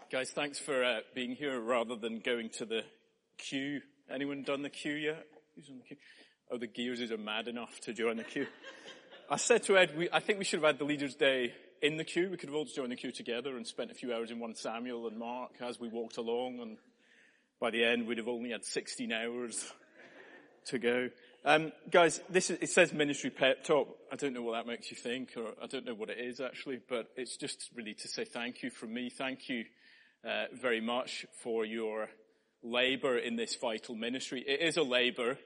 Guys, thanks for being here rather than going to the queue. Anyone done the queue yet? Who's on the queue? Oh, the Gearses are mad enough to join the queue. I said to Ed, I think we should have had the Leaders' Day in the queue. We could have all joined the queue together and spent a few hours in 1 Samuel and Mark as we walked along, and by the end we'd have only had 16 hours to go. Guys, it says ministry pep talk. I don't know what that makes you think, or I don't know what it is actually, but it's just really to say thank you from me. Thank you very much for your labour in this vital ministry. It is a labour,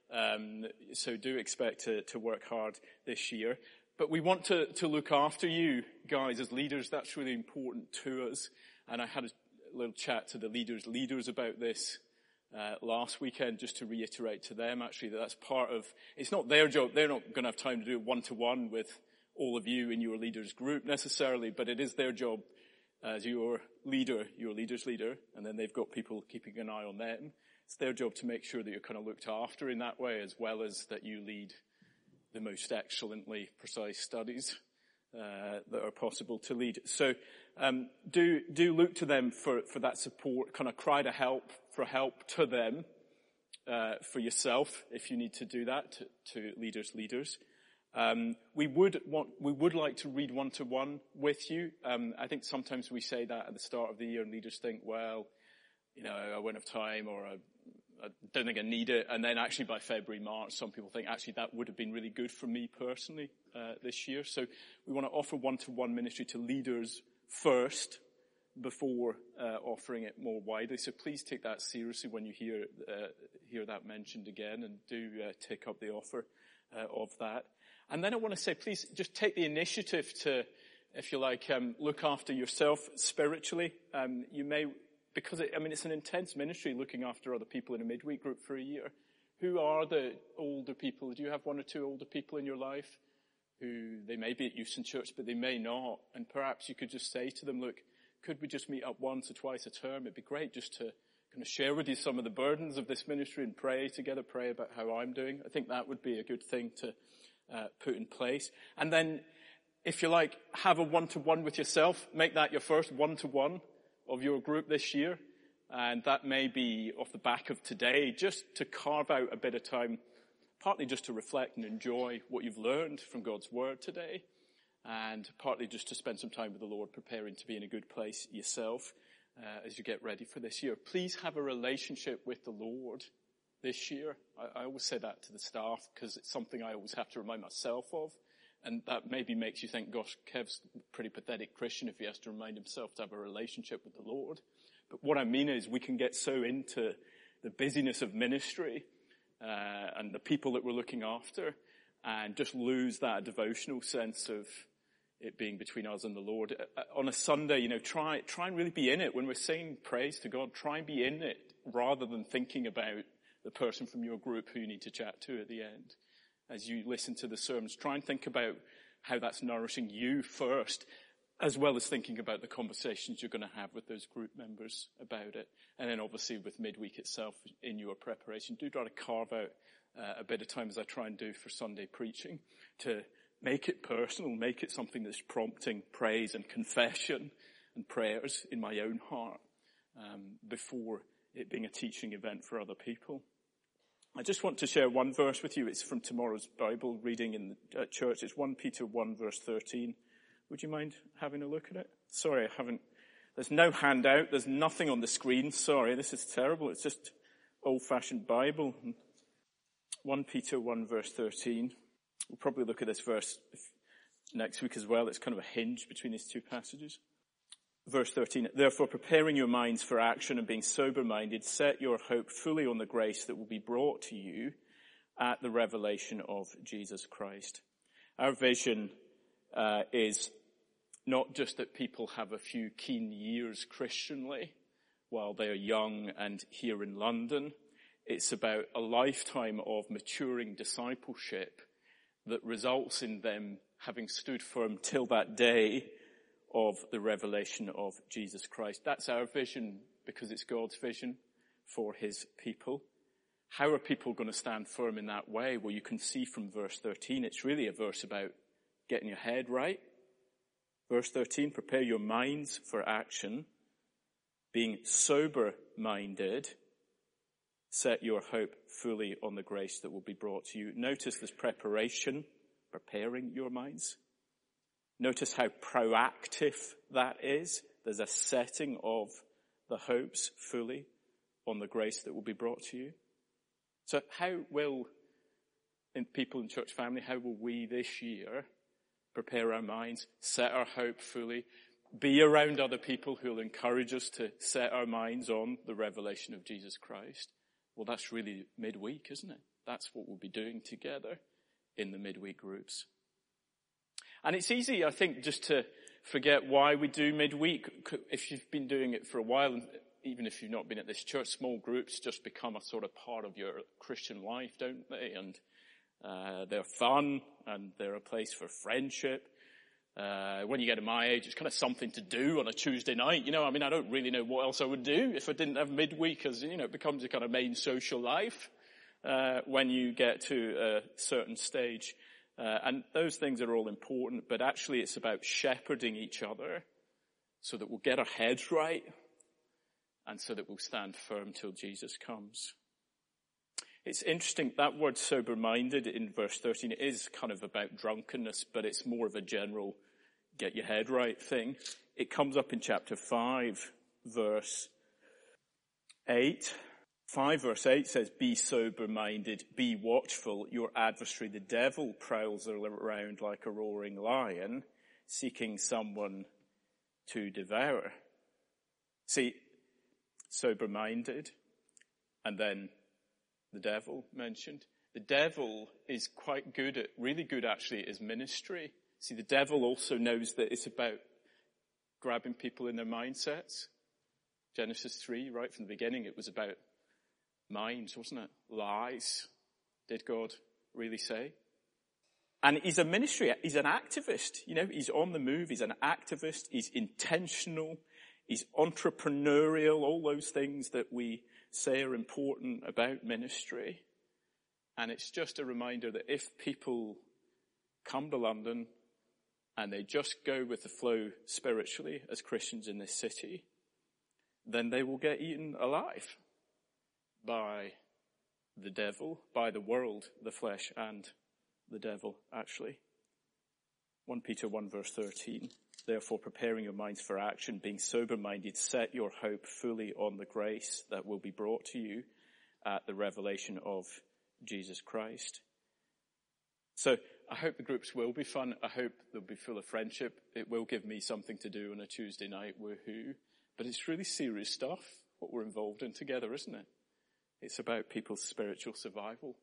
so do expect to work hard this year. But we want to look after you guys as leaders. That's really important to us. And I had a little chat to the leaders about this last weekend, just to reiterate to them actually that that's part of, it's not their job. They're not going to have time to do it one-to-one with all of you in your leaders group necessarily, but it is their job as your leader, your leader's leader, and then they've got people keeping an eye on them. It's their job to make sure that you're kind of looked after in that way, as well as that you lead the most excellently precise studies that are possible to lead. So do look to them for that support, kind of cry for help to them, for yourself if you need to do that to leaders. We would like to read one-to-one with you. I think sometimes we say that at the start of the year and leaders think, well, I won't have time, or I don't think I need it. And then actually by February, March, some people think actually that would have been really good for me personally this year. So we want to offer one-to-one ministry to leaders first before offering it more widely. So please take that seriously when you hear that mentioned again, and do take up the offer of that. And then I want to say, please just take the initiative to, if you like, look after yourself spiritually. You may, because it's an intense ministry looking after other people in a midweek group for a year. Who are the older people? Do you have one or two older people in your life who they may be at Houston Church, but they may not? And perhaps you could just say to them, look, could we just meet up once or twice a term? It'd be great just to kind of share with you some of the burdens of this ministry and pray together, pray about how I'm doing. I think that would be a good thing to put in place. And then, if you like, have a one-to-one with yourself. Make that your first one-to-one of your group this year. And that may be off the back of today, just to carve out a bit of time, partly just to reflect and enjoy what you've learned from God's Word today, and partly just to spend some time with the Lord, preparing to be in a good place yourself as you get ready for this year. Please have a relationship with the Lord this year. I always say that to the staff because it's something I always have to remind myself of. And that maybe makes you think, gosh, Kev's a pretty pathetic Christian if he has to remind himself to have a relationship with the Lord. But what I mean is we can get so into the busyness of ministry and the people that we're looking after and just lose that devotional sense of it being between us and the Lord. On a Sunday, try and really be in it. When we're singing praise to God, try and be in it rather than thinking about the person from your group who you need to chat to at the end. As you listen to the sermons, try and think about how that's nourishing you first, as well as thinking about the conversations you're going to have with those group members about it. And then obviously with midweek itself in your preparation, do try to carve out a bit of time, as I try and do for Sunday preaching, to make it personal, make it something that's prompting praise and confession and prayers in my own heart before it being a teaching event for other people. I just want to share one verse with you. It's from tomorrow's Bible reading in the church. It's 1 Peter 1 verse 13. Would you mind having a look at it? Sorry, I haven't. There's no handout. There's nothing on the screen. Sorry, this is terrible. It's just old-fashioned Bible. 1 Peter 1 verse 13. We'll probably look at this verse next week as well. It's kind of a hinge between these two passages. Verse 13, therefore preparing your minds for action and being sober-minded, set your hope fully on the grace that will be brought to you at the revelation of Jesus Christ. Our vision is not just that people have a few keen years Christianly while they are young and here in London. It's about a lifetime of maturing discipleship that results in them having stood firm till that day of the revelation of Jesus Christ. That's our vision because it's God's vision for his people. How are people going to stand firm in that way? Well, you can see from verse 13, it's really a verse about getting your head right. Verse 13, prepare your minds for action being sober-minded, set your hope fully on the grace that will be brought to you. Notice this preparation, preparing your minds. Notice how proactive that is. There's a setting of the hopes fully on the grace that will be brought to you. So how will, people in church family, how will we this year prepare our minds, set our hope fully, be around other people who will encourage us to set our minds on the revelation of Jesus Christ? Well, that's really midweek, isn't it? That's what we'll be doing together in the midweek groups. And it's easy, I think, just to forget why we do midweek. If you've been doing it for a while, even if you've not been at this church, small groups just become a sort of part of your Christian life, don't they? And they're fun, and they're a place for friendship. When you get to my age, it's kind of something to do on a Tuesday night. I don't really know what else I would do if I didn't have midweek, as, it becomes a kind of main social life when you get to a certain stage. And those things are all important, but actually it's about shepherding each other so that we'll get our heads right and so that we'll stand firm till Jesus comes. It's interesting, that word sober-minded in verse 13 is kind of about drunkenness, but it's more of a general get your head right thing. It comes up in chapter 5, verse 8. 5 verse 8 says, be sober-minded, be watchful. Your adversary, the devil, prowls around like a roaring lion, seeking someone to devour. See, sober-minded, and then the devil mentioned. The devil is quite good really good actually at his ministry. See, the devil also knows that it's about grabbing people in their mindsets. Genesis 3, right from the beginning, it was about minds, wasn't it? Lies. Did God really say? And he's a ministry, he's an activist, he's on the move, he's an activist, he's intentional, he's entrepreneurial, all those things that we say are important about ministry. And it's just a reminder that if people come to London and they just go with the flow spiritually as Christians in this city, then they will get eaten alive by the devil, by the world, the flesh, and the devil, actually. 1 Peter 1 verse 13. Therefore, preparing your minds for action, being sober-minded, set your hope fully on the grace that will be brought to you at the revelation of Jesus Christ. So, I hope the groups will be fun. I hope they'll be full of friendship. It will give me something to do on a Tuesday night, woohoo. But it's really serious stuff, what we're involved in together, isn't it? It's about people's spiritual survival.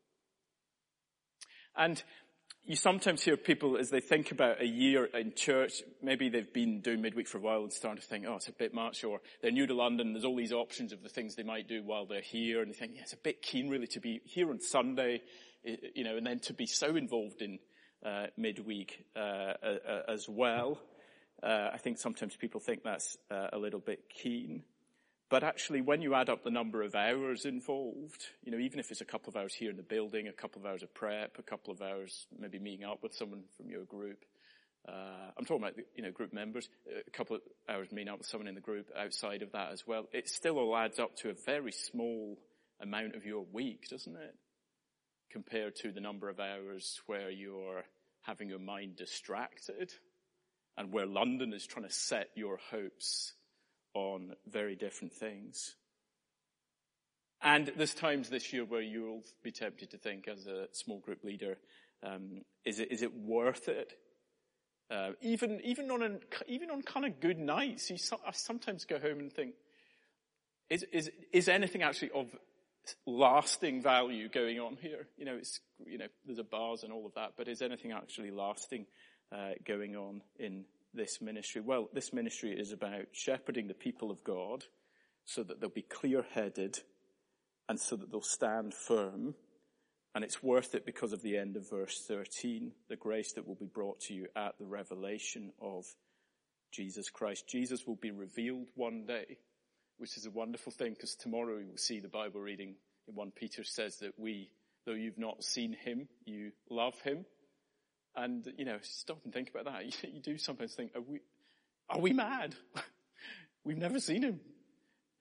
And you sometimes hear people, as they think about a year in church, maybe they've been doing midweek for a while and starting to think, it's a bit much, or they're new to London, there's all these options of the things they might do while they're here, and they think, it's a bit keen really to be here on Sunday, and then to be so involved in midweek as well. I think sometimes people think that's a little bit keen. But actually, when you add up the number of hours involved, even if it's a couple of hours here in the building, a couple of hours of prep, a couple of hours maybe meeting up with someone from your group. I'm talking about, group members, a couple of hours meeting up with someone in the group outside of that as well. It still all adds up to a very small amount of your week, doesn't it? Compared to the number of hours where you're having your mind distracted and where London is trying to set your hopes on very different things. And there's times this year where you'll be tempted to think as a small group leader, is it worth it? Even on kind of good nights, I sometimes go home and think, is anything actually of lasting value going on here? There's a bars and all of that, but is anything actually lasting going on in this ministry? Well, this ministry is about shepherding the people of God so that they'll be clear-headed and so that they'll stand firm. And it's worth it because of the end of verse 13, the grace that will be brought to you at the revelation of Jesus Christ. Jesus will be revealed one day, which is a wonderful thing because tomorrow we will see the Bible reading in 1 Peter says that though you've not seen him, you love him. And, stop and think about that. You do sometimes think, are we mad? We've never seen him.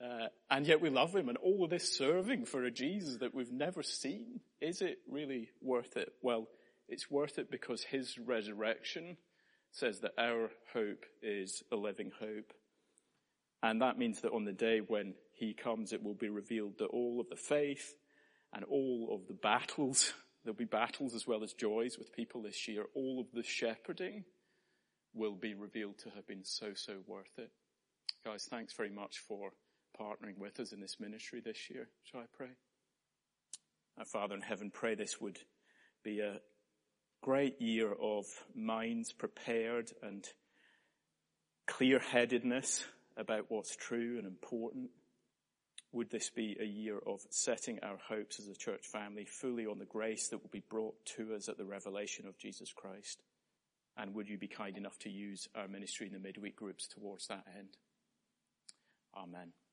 And yet we love him, and all of this serving for a Jesus that we've never seen. Is it really worth it? Well, it's worth it because his resurrection says that our hope is a living hope. And that means that on the day when he comes, it will be revealed that all of the faith and all of the battles, there'll be battles as well as joys with people this year, all of the shepherding will be revealed to have been so worth it. Guys, thanks very much for partnering with us in this ministry this year. Shall I pray? Our Father in heaven, pray this would be a great year of minds prepared and clear-headedness about what's true and important. Would this be a year of setting our hopes as a church family fully on the grace that will be brought to us at the revelation of Jesus Christ? And would you be kind enough to use our ministry in the midweek groups towards that end? Amen.